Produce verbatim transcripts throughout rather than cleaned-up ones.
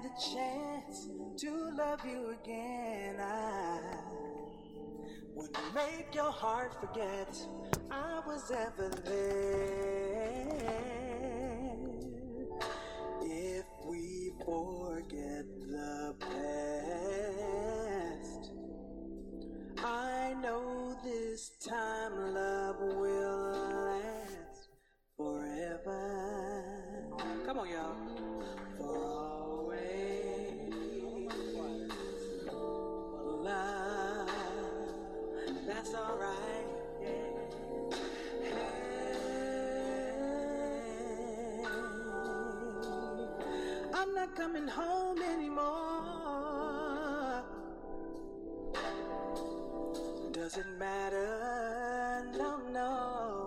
the chance to love you again, I would make your heart forget I was ever there. If we forget the past, I know this time love will last forever. Come on, y'all. For always. For love. That's alright. Yeah. Hey. I'm not coming home anymore. Doesn't matter, no, no.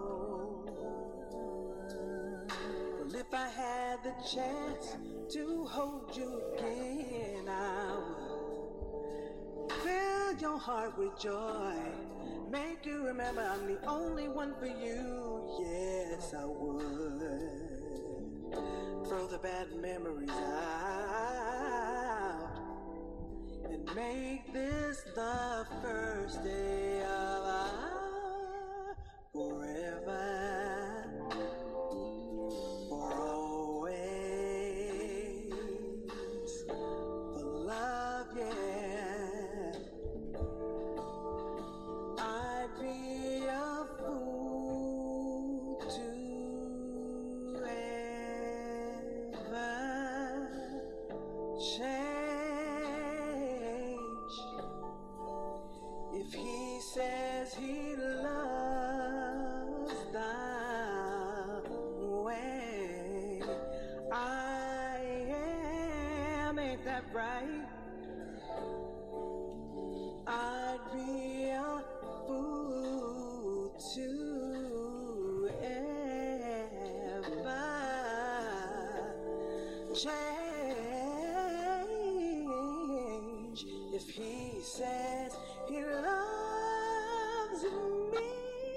Well, if I had the chance to hold you again, I would fill your heart with joy, make you remember I'm the only one for you. Yes, I would. Throw the bad memories out and make this the first day of our forever. For always. For love, yeah. I'd be a fool to ever change. If he says he loves the way I am, ain't that right? I'd be a fool to ever change. If he says he loves me,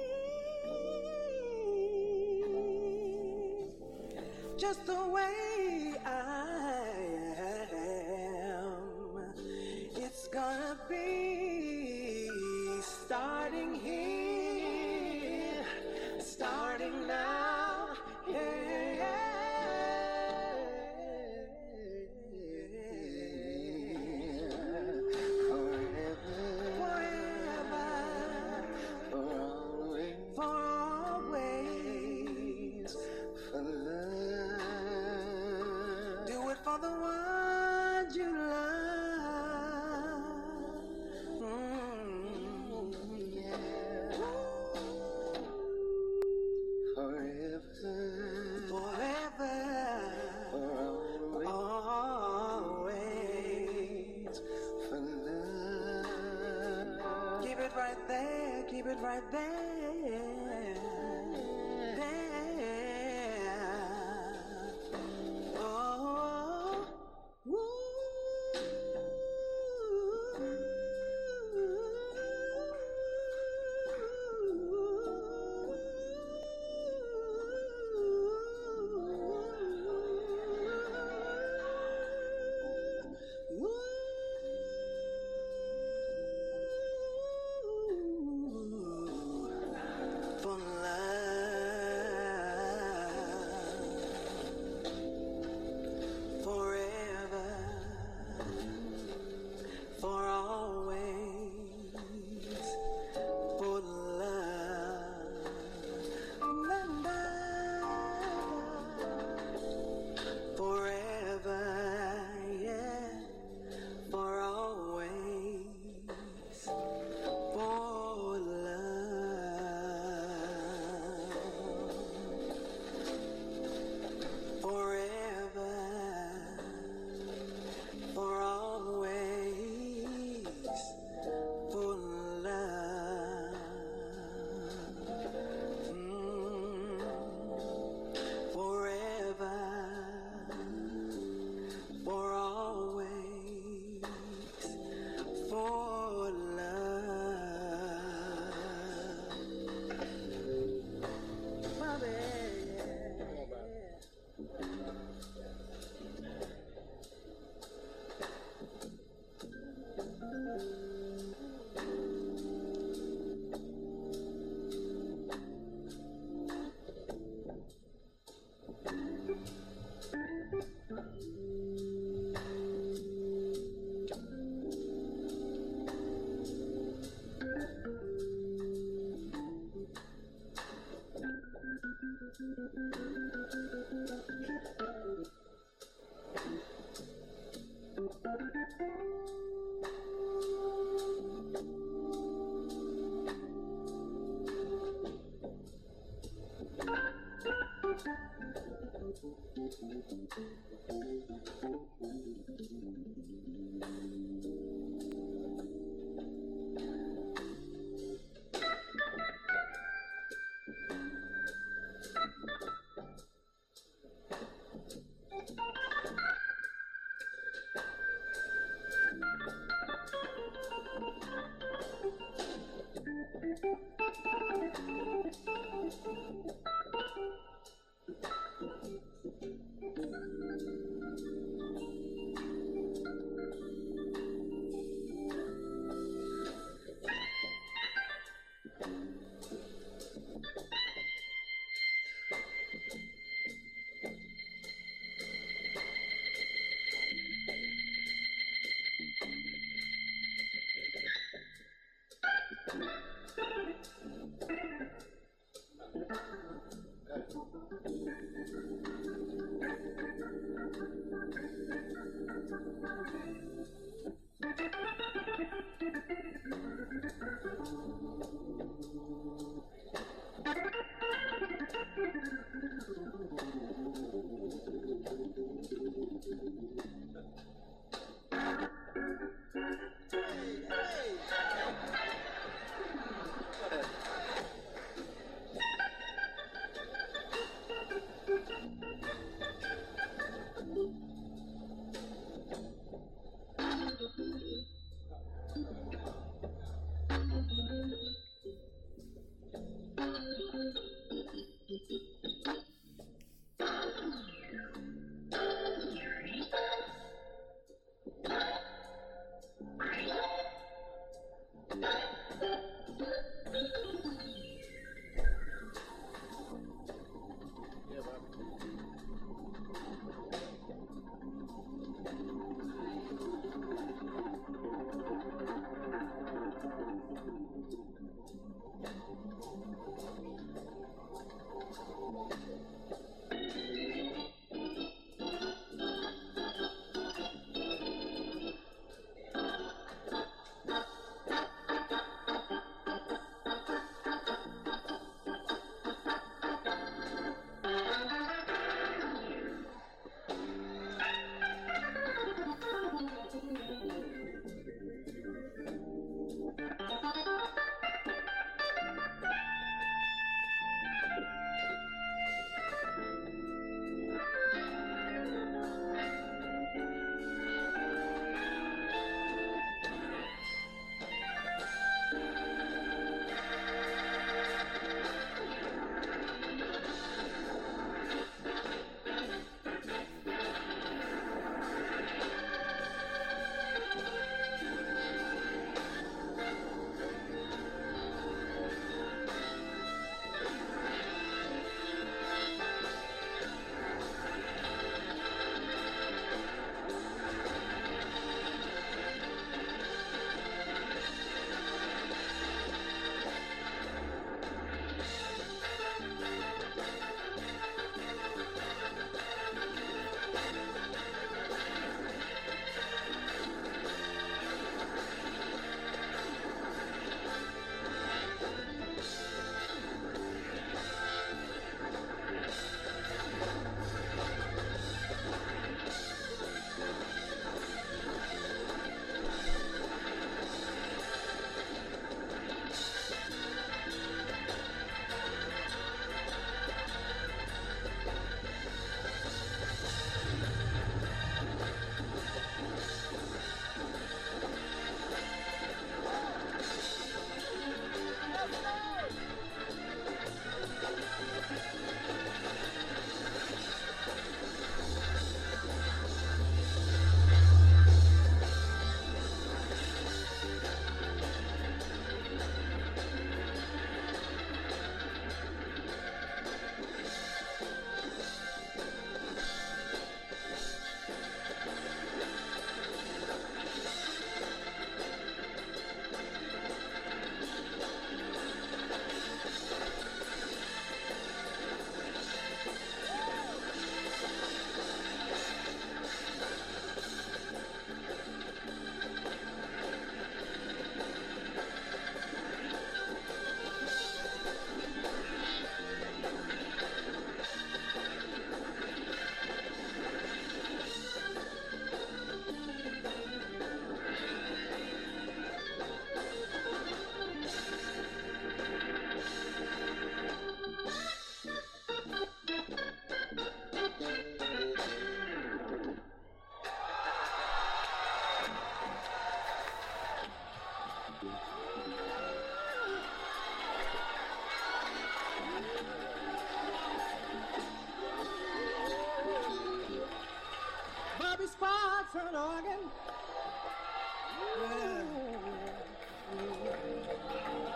just the way I am, it's gonna be starting here, starting now, yeah. For the ones you love, mm, yeah. Forever, forever, for always, for love. Keep it right there, keep it right there.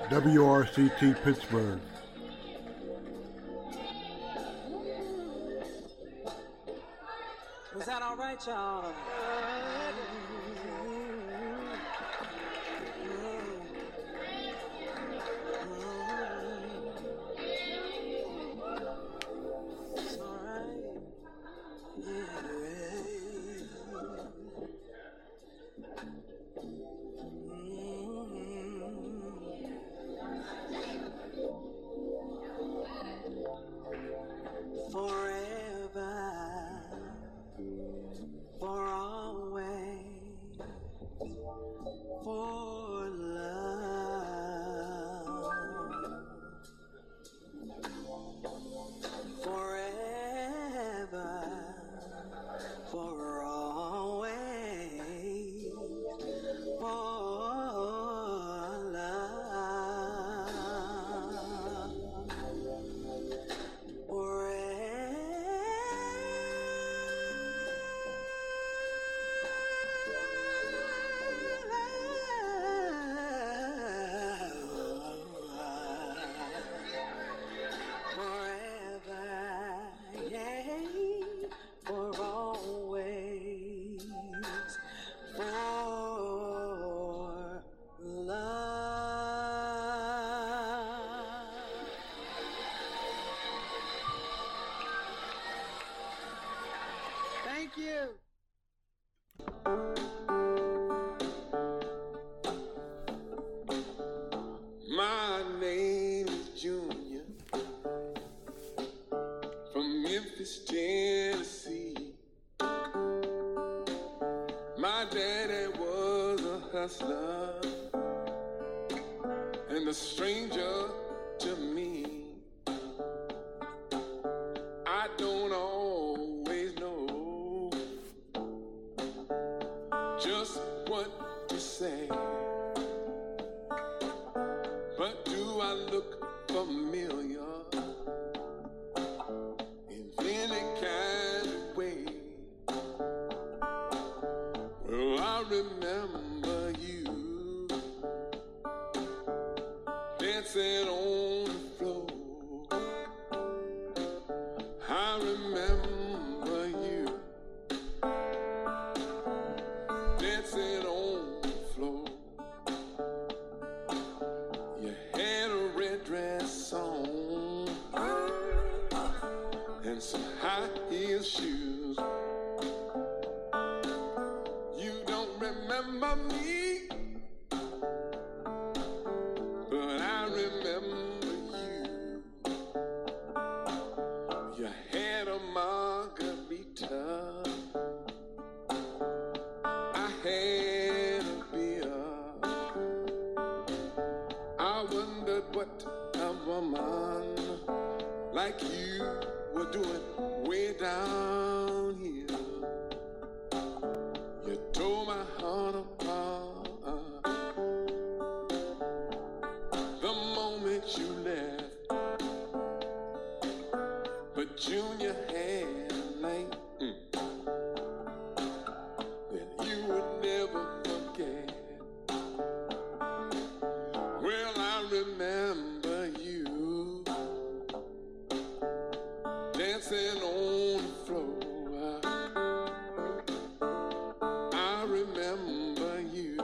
W R C T Pittsburgh. Was that all right, y'all? It's all right. Forever, for always, for love, forever, for always, for love, Thank you. My name is Junior, from Memphis, Tennessee. My daddy was a hustler and a stranger to me. I don't always know just what to say, but do I look familiar in any kind of way? Well, I remember you dancing on the floor. I remember you dancing on the floor. You had a red dress on and some high heel shoes. You don't remember me, but I remember you. You had a margarita, I had a beer. I wondered what a woman like you were doing way down here. You tore my heart apart the moment you left. But Junior had a night mm, that you would never forget. Well, I remember you dancing on the floor. I remember you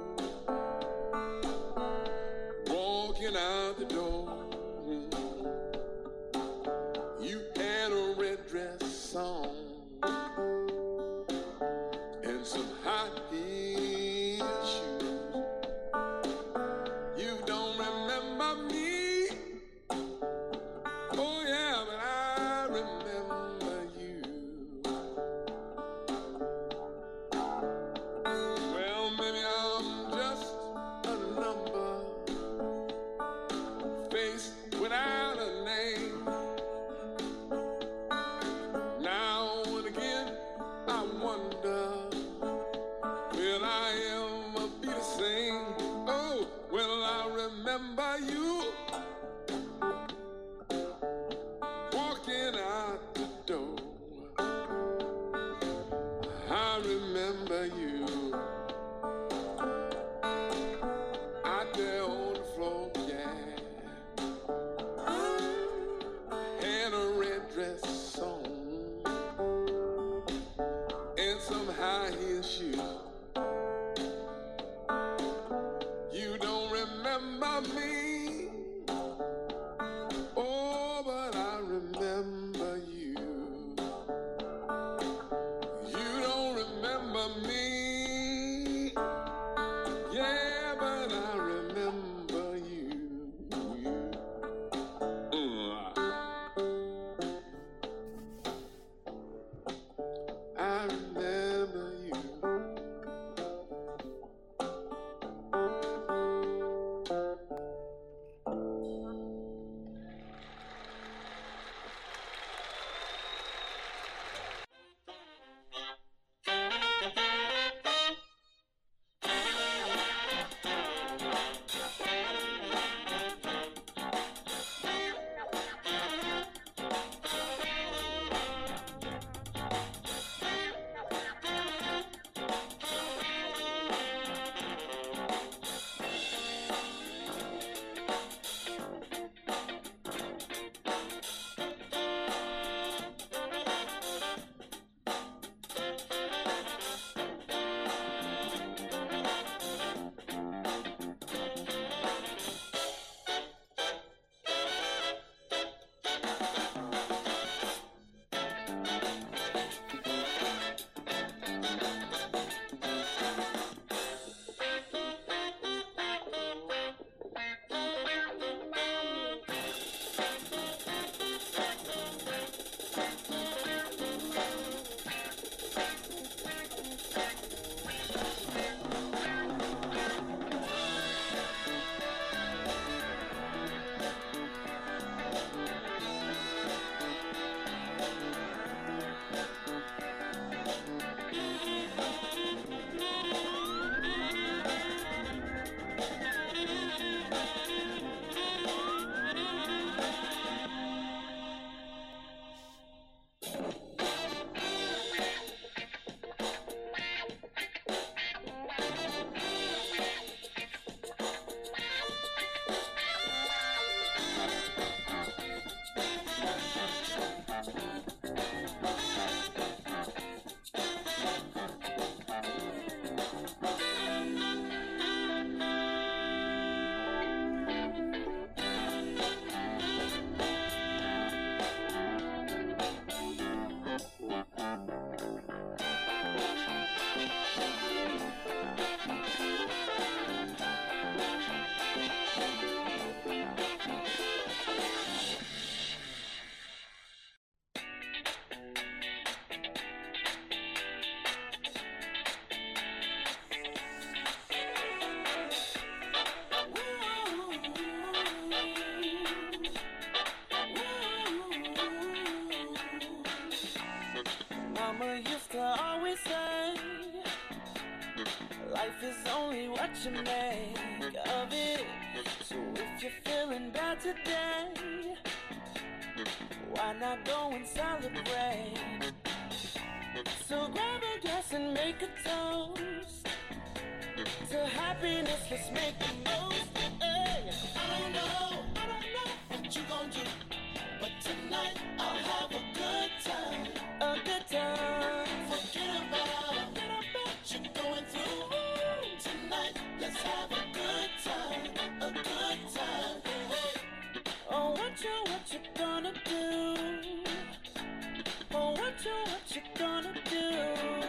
walking out the door. You had a red dress on and some high heel shoes. You don't remember me, oh yeah, but I remember you. Mama used to always say, life is only what you make of it. So if you're feeling bad today, why not go and celebrate? So grab a glass and make a toast to happiness, let's make the most. Hey. I don't know, I don't know what you gon' do, but tonight I'll have a good time. A good time. Forget about, forget about what you're going through. Tonight, let's have a good time. A good time. Hey. Oh, what you, what you gonna do? Oh, what you, what you gonna do?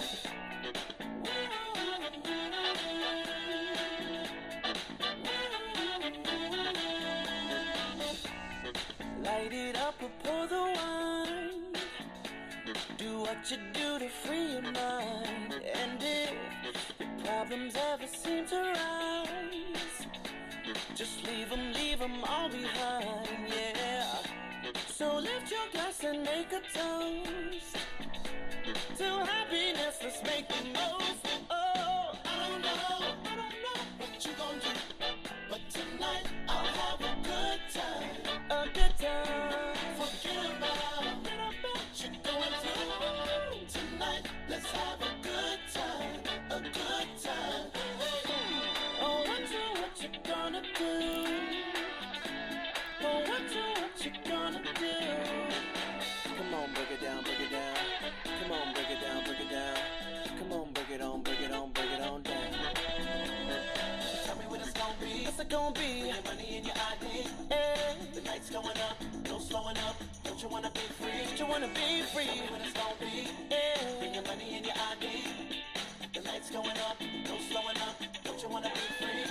Light it up or pour the wine. Do what you do to free your mind. And if your problems ever seem to rise, just leave them, leave them all behind, yeah. So lift your glass and make a toast to happiness, let's make the most. Oh, I don't know, I don't know what you gon' do, but tonight I'll have a good time. A good time. Forget about, forget about what you're going through. Tonight, let's have a good time. A good time. Oh, what you, what you gonna do? Oh, what you, what you gonna do? Come on, break it down, break it down. Come on, break it down, break it down. Come on, break it on, break it on, break it on down. Tell me what it's gonna be. What's it gonna be? Your money and your I D. Hey. The night's going up, no slowing up. Don't you wanna be free? Don't you wanna be free? Tell me what it's gonna be. Hey. Bring your money and your I D. The night's going up, no slowing up. Don't you wanna be free?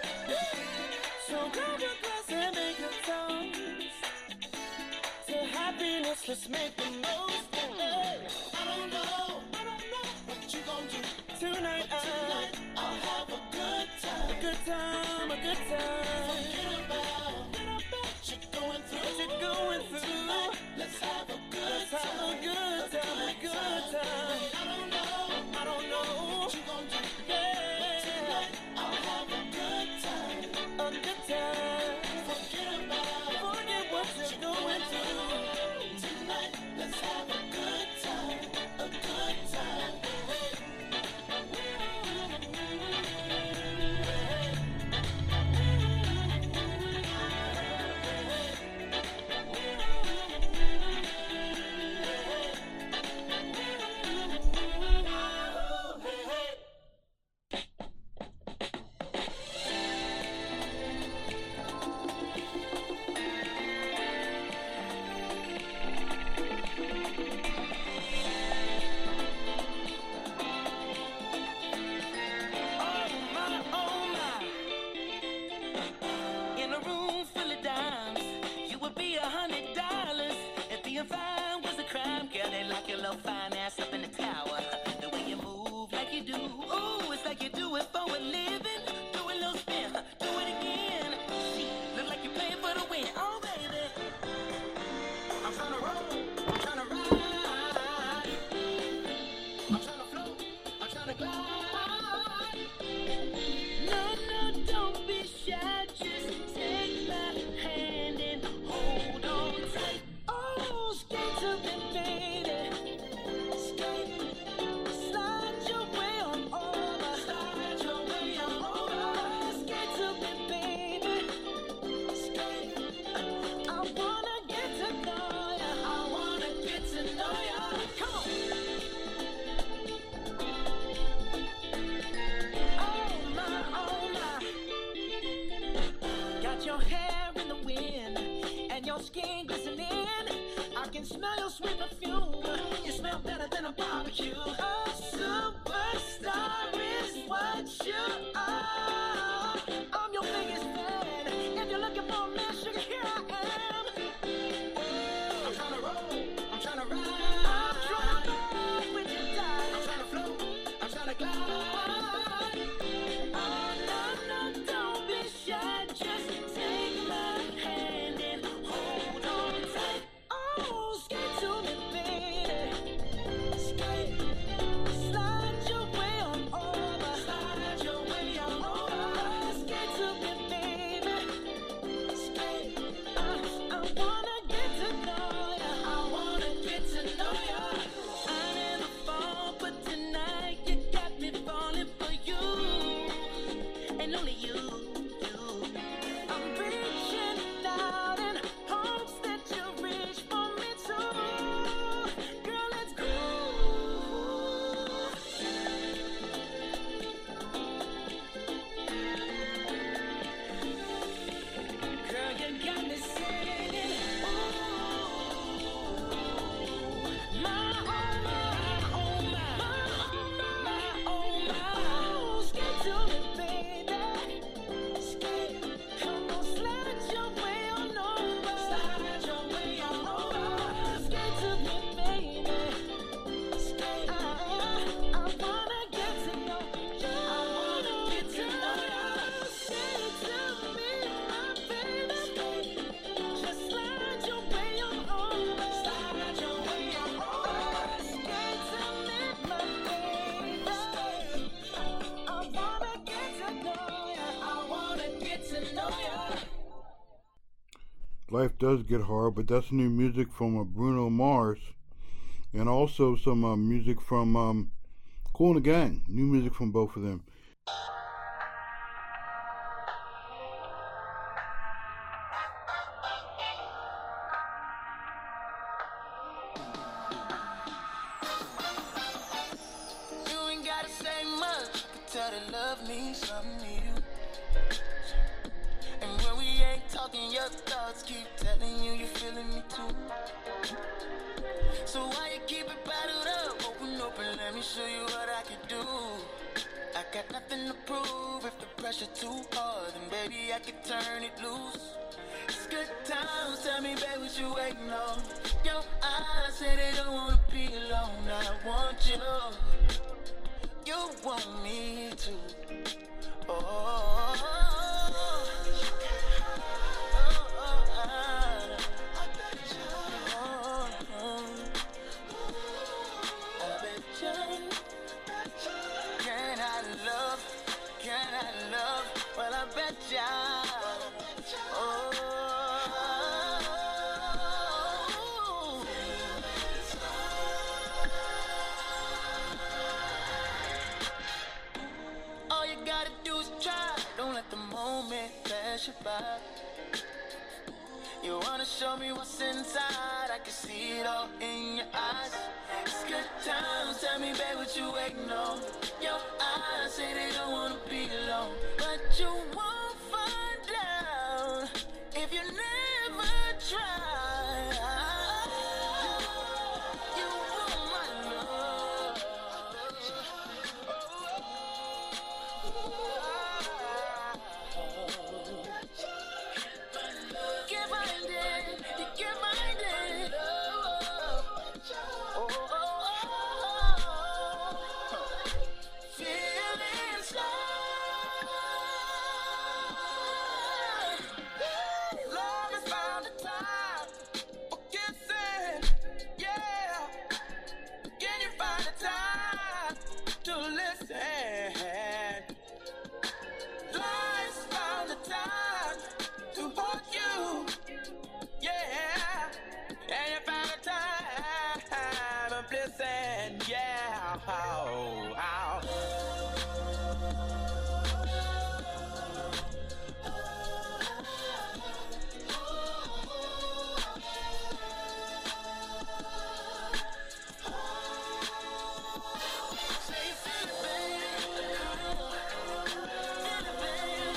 So grab your glass and make a toast to happiness, let's make the most. Hey. I don't know, I don't know what you gon' do tonight. Tonight I'll have a good time. A good time, a good time. Forget about, forget about what you're going through. What you're going through. Tonight, let's have a good let's time. Have a good time, a good time. I don't know, I don't know what you gon' do. Yeah. But tonight I'll have a good time. A good time. Forget about, forget what you're going through. Tonight, let's have a good time. A good time. Fine ass up in the tower. The way you move like you do. Ooh, it's like you do it for a living. Do a little spin, do it again. See, look like you're playing for the win. Oh, baby. I'm trying to roll, I'm trying to ride. I'm trying to float, I'm trying to glide. No, no, don't be shy. Just take my hand and hold on tight. Oh, skate to the baby. Skin glistening, I can smell your sweet perfume. You smell better than a barbecue. A superstar is what you are. I'm your biggest fan. If you're looking for a man, sugar, here I am. I'm trying to roll, I'm trying to ride. I'm trying to ride with you die. I'm trying to float, I'm trying to glide. Oh, no, no, don't be shy. Just take my hand and hold on tight. Oh, skate to me, baby. Life Does Get Hard, but that's new music from uh, Bruno Mars, and also some uh, music from um, Kool and the Gang. New music from both of them. You ain't gotta say much, you can tell that love means something to you. And when we ain't talking, your thoughts keep telling you you're feeling me too. So why you keep it bottled up? Open, open, let me show you what I can do. I got nothing to prove. If the pressure too hard, then baby I can turn it loose. It's good times, tell me babe what you waiting on. Your eyes say they don't wanna be alone. I want you, you want me too. Oh, can I love, can I love? Well, I bet ya. Oh, all you gotta do is try. Don't let the moment pass you by. You wanna show me what's inside? I can see it all in your eyes. It's good times, tell me babe what you waiting on. Your eyes say they don't wanna be alone, but you won't find out if you never try. You want my love. Get minded, you get minded. Oh, oh, oh, oh. Feeling slide. Love has found a time for kissing. Yeah. Can you find a time to listen? Life's found a time to hold you. Yeah. And you found a time of blessing. Yeah. Oh, oh. Say you feel it, baby. Feel it, baby.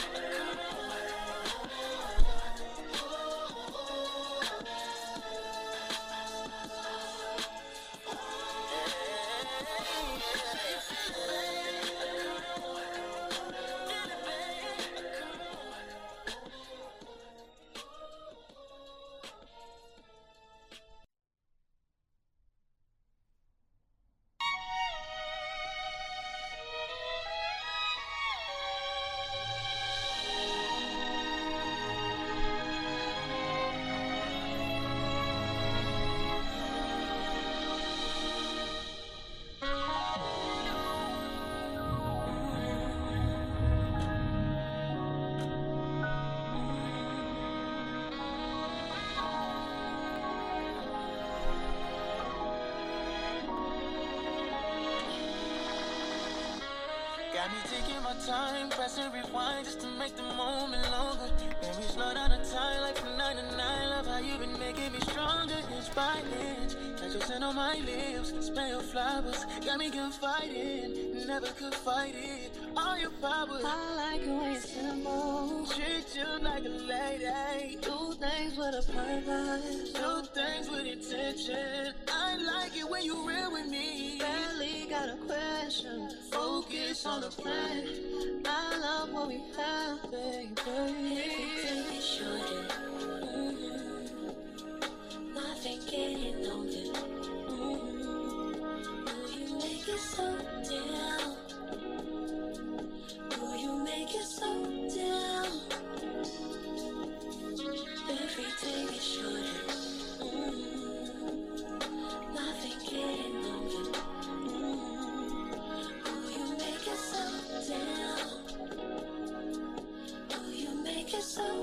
Got me taking my time, pressing rewind just to make the moment longer. Then we slow down the time like from nine to nine. Love how you been making me stronger inch by inch. Touch your scent on my lips, smell your flowers. Got me confiding, never could fight it. All your powers. I like the way it's simple. Treat you like a lady. Do things with a purpose. Do things with intention. I like it when you real with me. Barely got a question. Focus on the plan. I love what we have, baby. Take it shorter. Mm-hmm. Nothing getting older. Mm-hmm. Will you make it so down? Will you make it so down? Everything is shorter. Mm-hmm. Nothing getting older. Mm-hmm. Will you make it so down? Will you make it so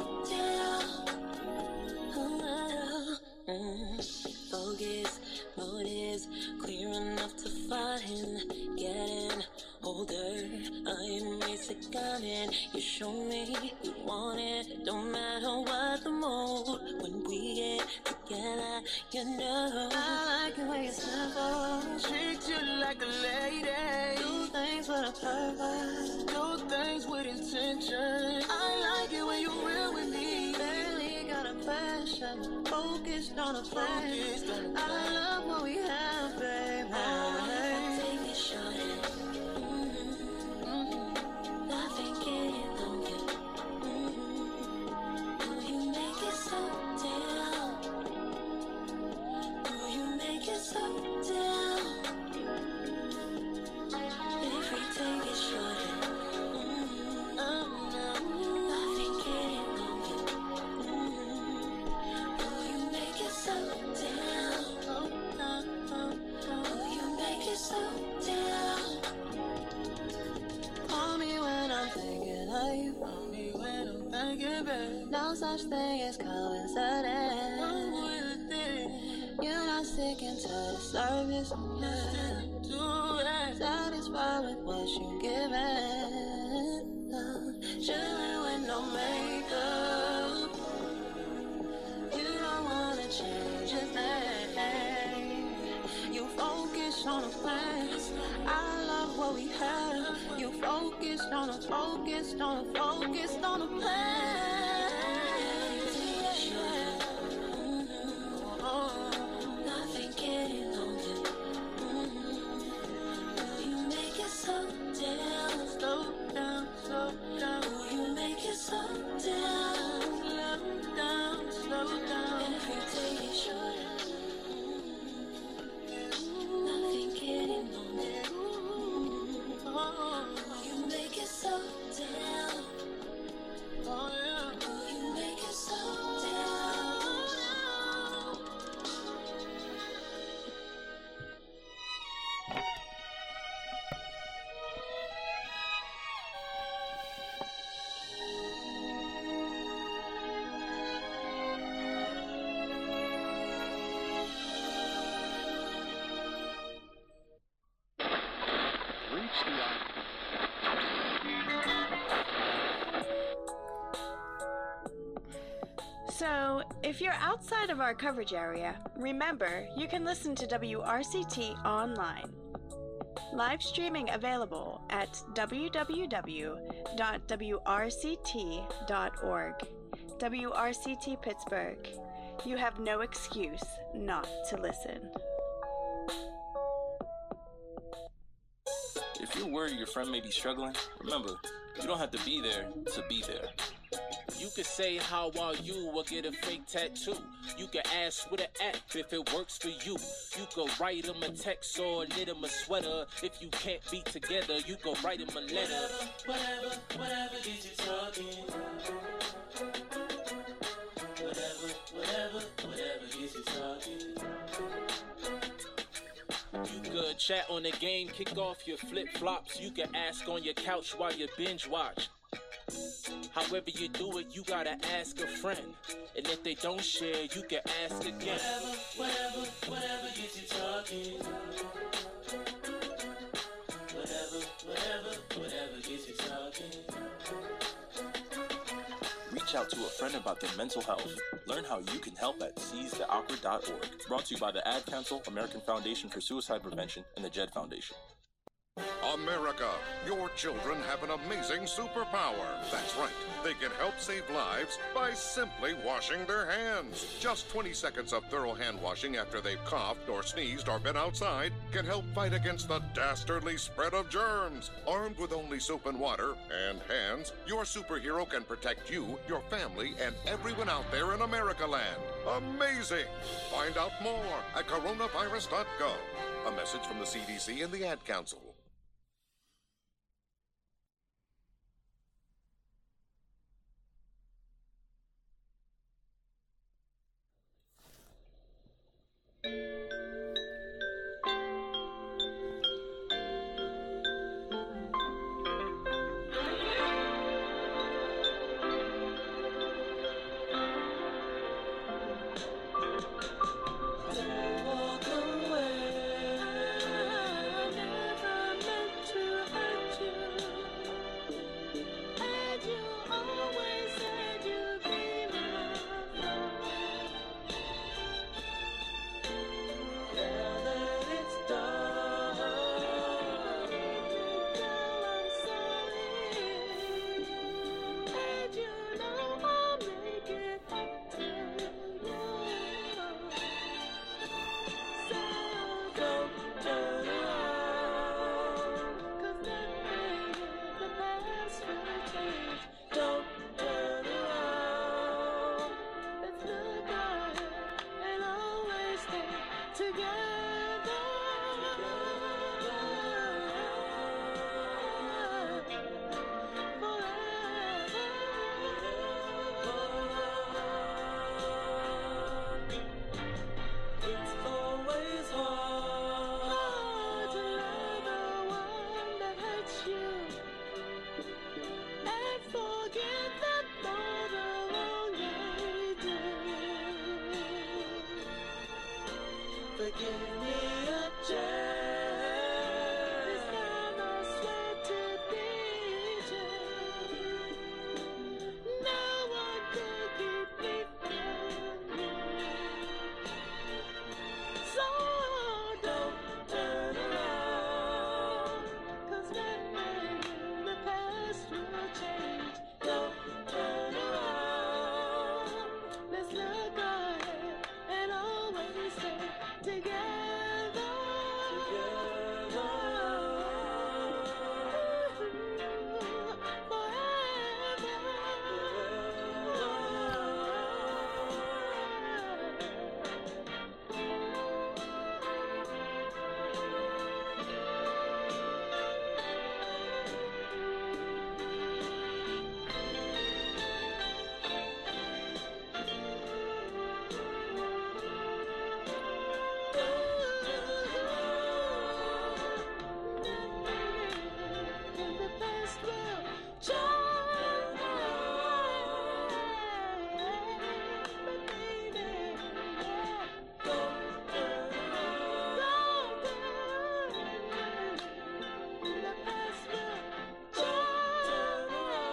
road is clear enough to find. Getting older, I'm basic coming. You show me you want it, don't matter what the mood. When we get together, you know I like it when you're simple. Treat you like a lady. Do things with a purpose. Do things with intention. I like it when you're real with me. Barely got a question. Focused on a plan. Focused on a I plan. love what we have, baby. take it shorter. Mm-hmm. Nothing getting longer. Mm-hmm. Do you make it so down? Do you make it so down? If we take it shorter. Mm-hmm. Nothing getting longer. Mm-hmm. Do you make it so down? Do you make it so down? Call me when I'm thinking of you. Call me when I'm thinking, babe. No such thing as coincidence. I'm with it. You're not sticking to the service. Yeah. Do it. Satisfied with what you given. Uh, chilling with no makeup. You don't wanna change a thing. You focus on a plan. I love what we have. You focused on a focused on a focused on a plan. Nothing getting longer. Mm-hmm. Do you make it so down? Slow down, slow down. Do you make it so down? Slow down, slow down. If you take it shorter. Nothing getting longer. Oh, Do you make it so down? oh yeah. Do you make it so down? Reach the So, if you're outside of our coverage area, remember you can listen to W R C T online. Live streaming available at w w w dot w r c t dot org. W R C T Pittsburgh. You have no excuse not to listen. If you're worried your friend may be struggling, remember, you don't have to be there to be there. You could say how are you or get a fake tattoo. You can ask with an app if it works for you. You could write them a text or knit them a sweater. If you can't be together, you could write them a letter. Whatever, whatever gets you talking. Whatever, whatever, whatever gets you talking. You could chat on the game, kick off your flip-flops. You can ask on your couch while you binge watch. However you do it, you gotta ask a friend. And if they don't share, you can ask again. Whatever, whatever, whatever gets you talking. Whatever, whatever, whatever gets you talking. Reach out to a friend about their mental health. Learn how you can help at seize the awkward dot org. Brought to you by the Ad Council, American Foundation for Suicide Prevention, and the Jed Foundation. America, your children have an amazing superpower. That's right. They can help save lives by simply washing their hands. Just twenty seconds of thorough hand washing after they've coughed or sneezed or been outside can help fight against the dastardly spread of germs. Armed with only soap and water and hands, your superhero can protect you, your family, and everyone out there in America land. Amazing! Find out more at coronavirus dot gov. A message from the C D C and the Ad Council. Walk away. turn around, 'cause nothing in the past will change. Don't turn around. Let's look ahead and always stay together. It's always hard to love the one that hurts you and forget them for the wrong they did. But give me a chance. This time I swear to be true. No one could keep me from you. So don't turn around, 'cause nothing in the past will change. Don't turn around. Let's look ahead and always stay together. Together. In the past will change, but baby, yeah, don't turn around, don't turn around. In the past will change.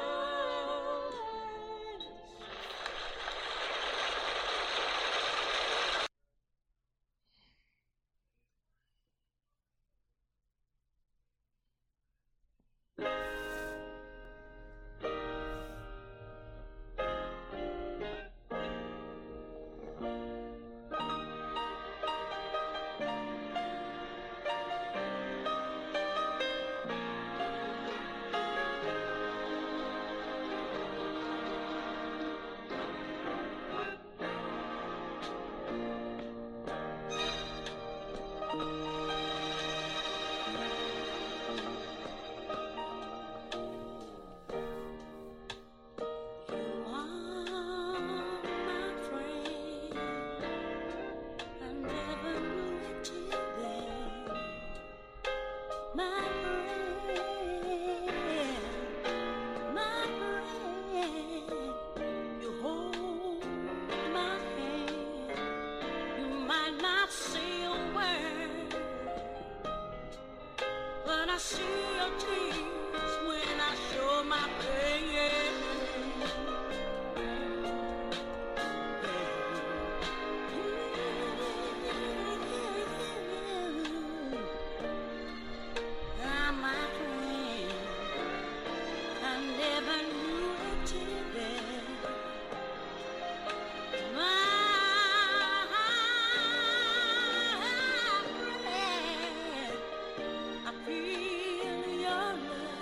I see your tears when I show my pain. I'm my friend. I never knew it till then. My friend, I feel your love.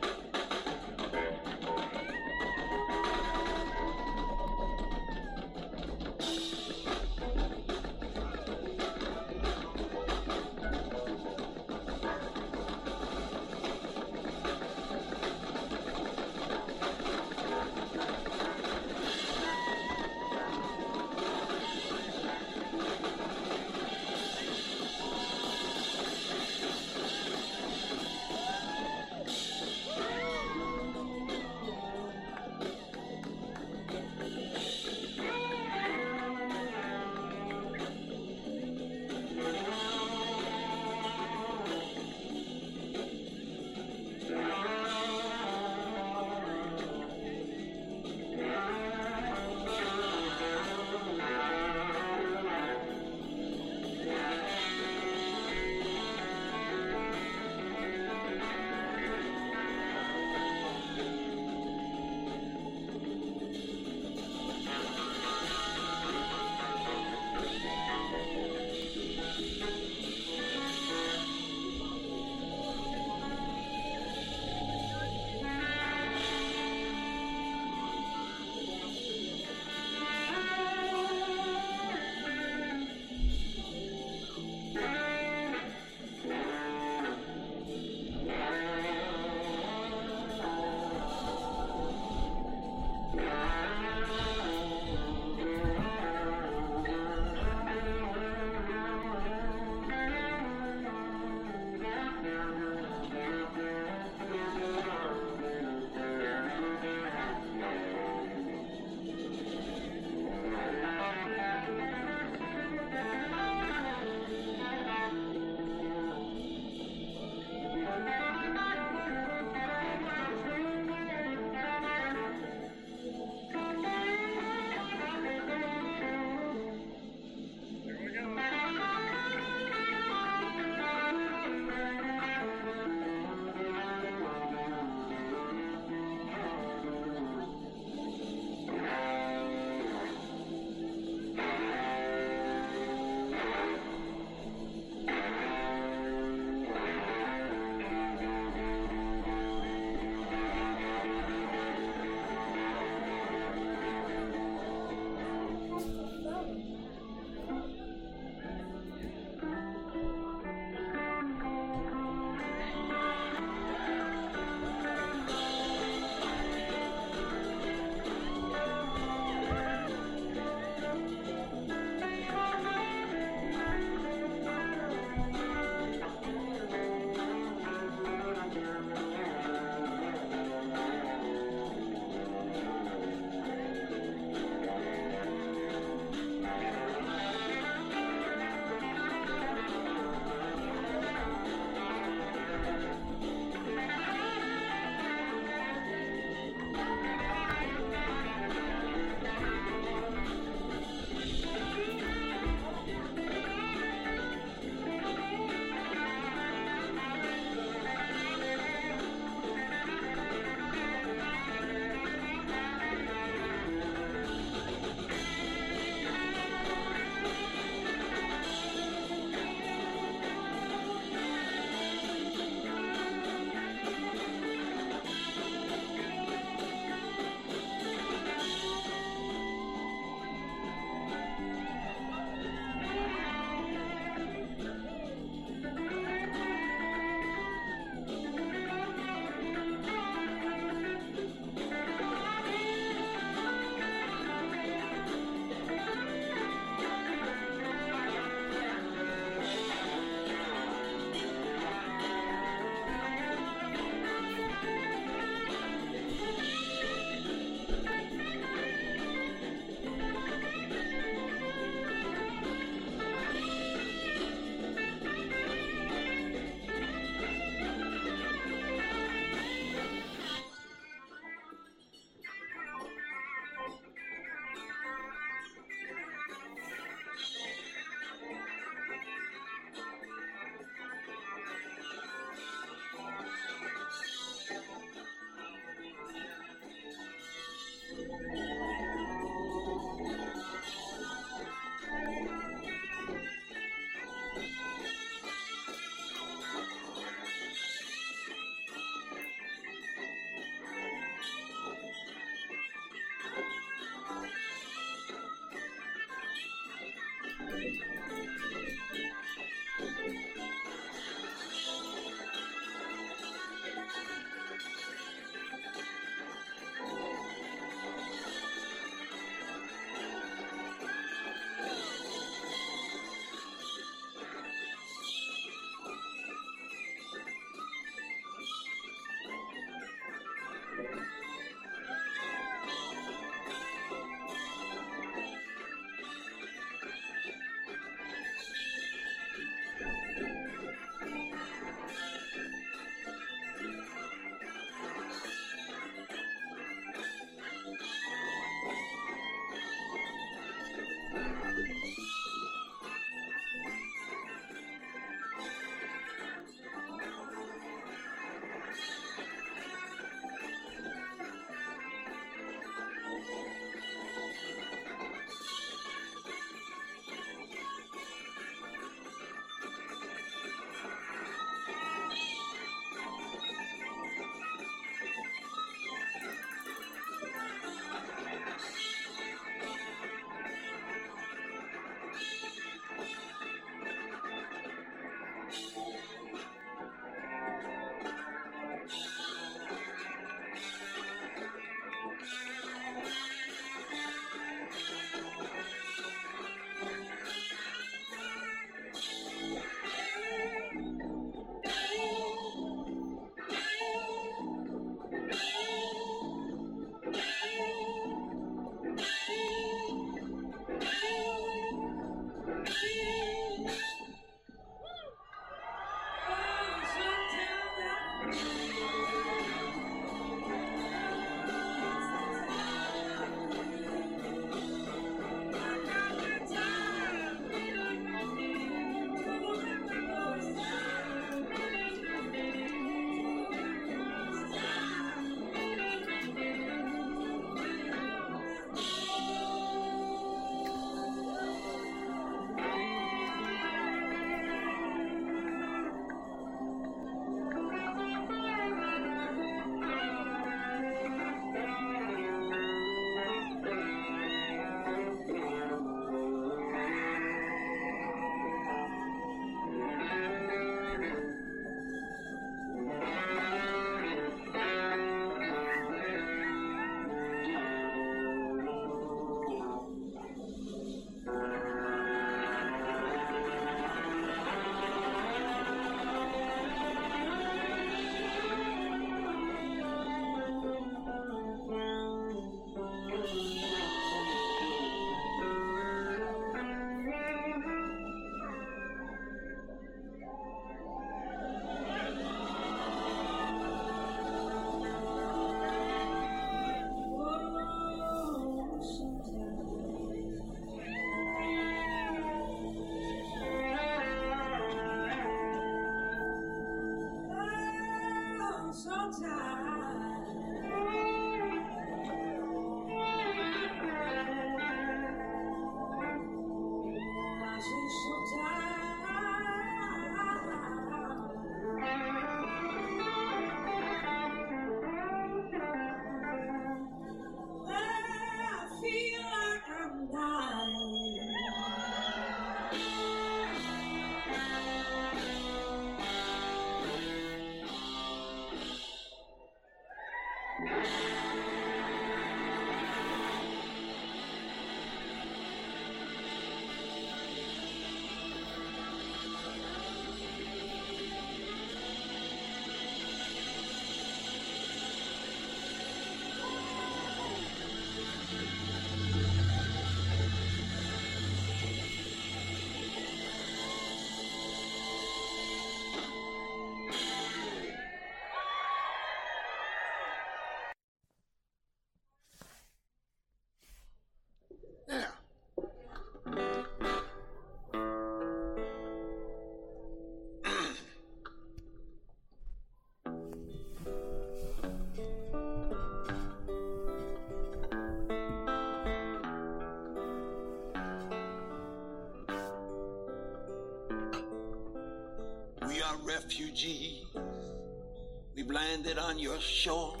We are refugees. We've landed on your shores.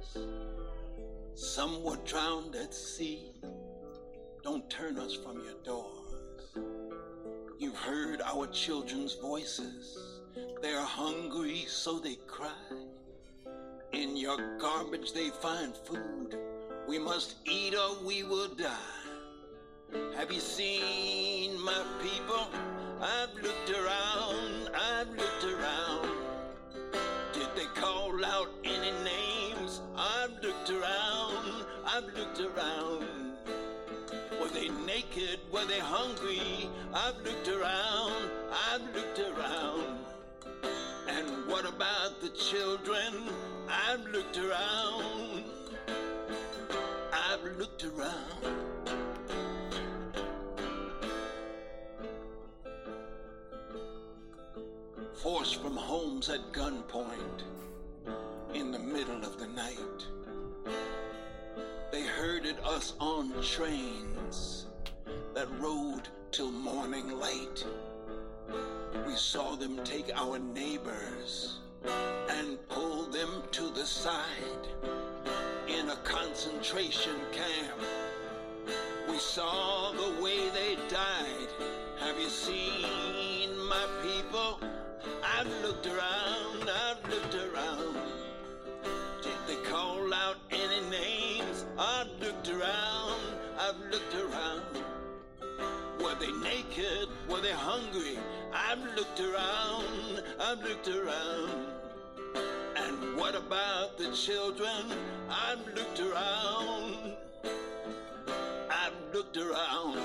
Some were drowned at sea. Don't turn us from your doors. You've heard our children's voices. They're hungry, so they cry. In your garbage they find food. We must eat or we will die. Have you seen my people? I've looked around, I've looked around. Did they call out any names? I've looked around, I've looked around. Were they naked? Were they hungry? I've looked around, I've looked around. And what about the children? I've looked around, I've looked around. Forced from homes at gunpoint in the middle of the night. They herded us on trains that rode till morning light. We saw them take our neighbors and pull them to the side in a concentration camp. We saw the way they died. Have you seen my people? I've looked around, I've looked around. Did they call out any names? I've looked around, I've looked around. Were they naked? Were they hungry? I've looked around, I've looked around. And what about the children? I've looked around, I've looked around.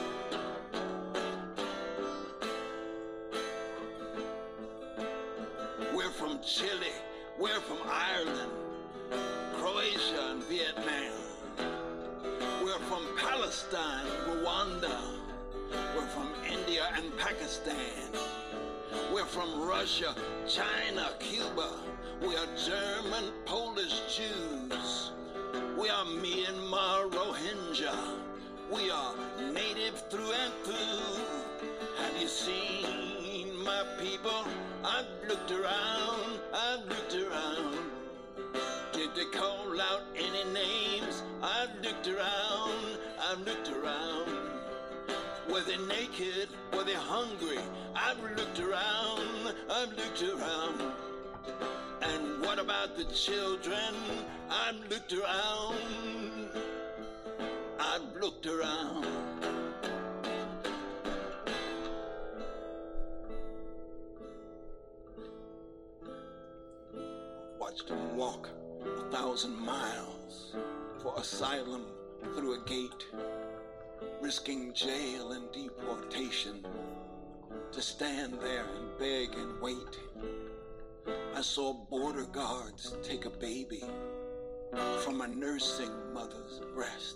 We're from Chile, we're from Ireland, Croatia and Vietnam. We're from Palestine, Rwanda. We're from India and Pakistan. We're from Russia, China, Cuba. We are German, Polish Jews. We are Myanmar, Rohingya. We are native through and through. Have you seen my people? I've looked around, I've looked around. Did they call out any names? I've looked around, I've looked around. Were they naked? Were they hungry? I've looked around, I've looked around. And what about the children? I've looked around, I've looked around. Watched them walk a thousand miles for asylum through a gate, risking jail and deportation, to stand there and beg and wait. I saw border guards take a baby from a nursing mother's breast.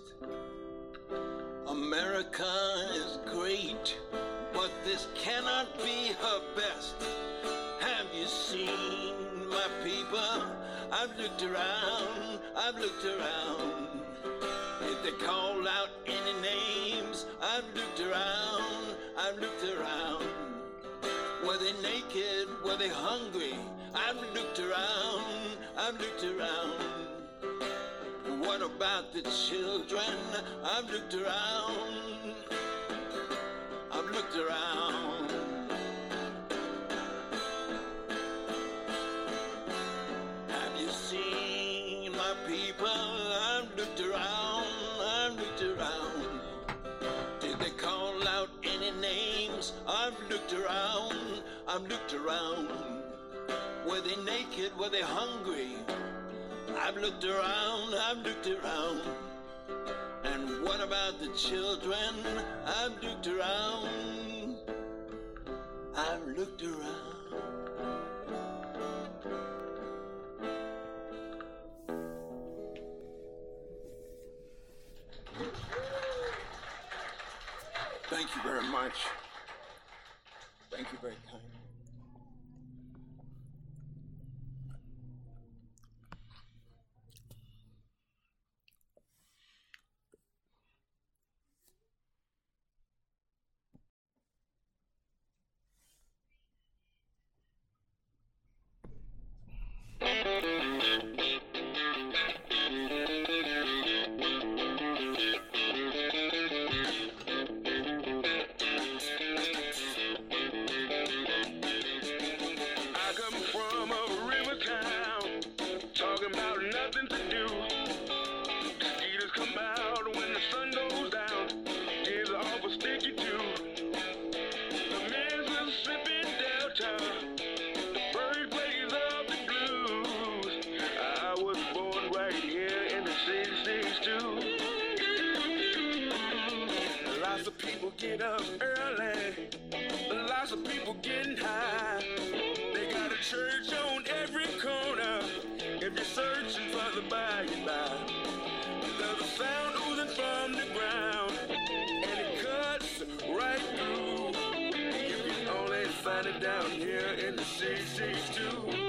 America is great, but this cannot be her best. Have you seen my people? I've looked around, I've looked around. If they call out any names, I've looked around, I've looked around. Were they naked, were they hungry? I've looked around, I've looked around. What about the children? I've looked around, I've looked around. Have you seen my people? I've looked around, I've looked around. Did they call out any names? I've looked around, I've looked around. Were they naked? Were they hungry? I've looked around, I've looked around. And what about the children? I've looked around, I've looked around. Thank you very much. Thank you very kindly. Get up early, lots of people getting high. They got a church on every corner. If you're searching for the by and by, there's a sound oozing from the ground, and it cuts right through. You can only find it down here in the C C two.